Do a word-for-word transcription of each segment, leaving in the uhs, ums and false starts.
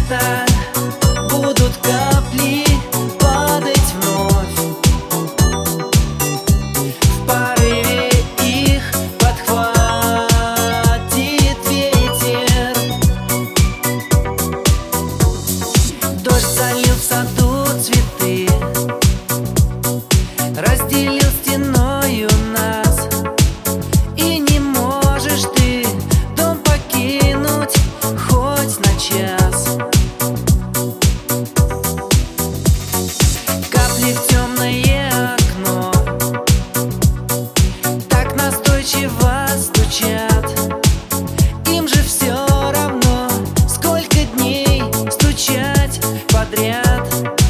света будут капли падать вновь. В порыве их подхватит ветер. Дождь залил в саду цветы, разделил стеною нас. И не можешь ты дом покинуть хоть на час. Капли в темное окно так настойчиво стучат. Им же все равно, сколько дней стучать подряд.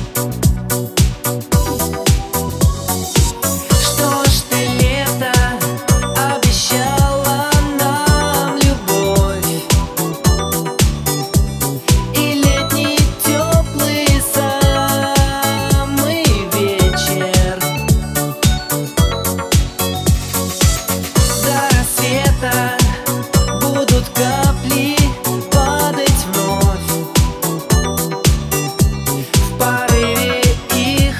Что ж ты, лето, обещала нам любовь, и летний теплый самый вечер. До рассвета будут капли падать вновь. В порыве их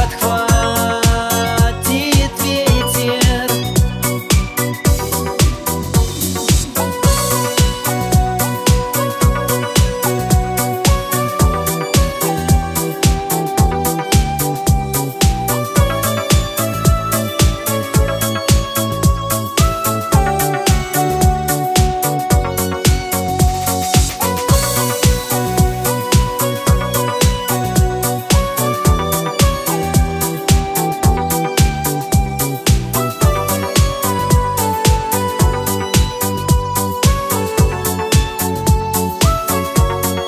подхватит ветер.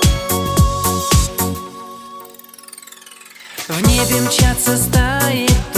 В небе мчатся стаи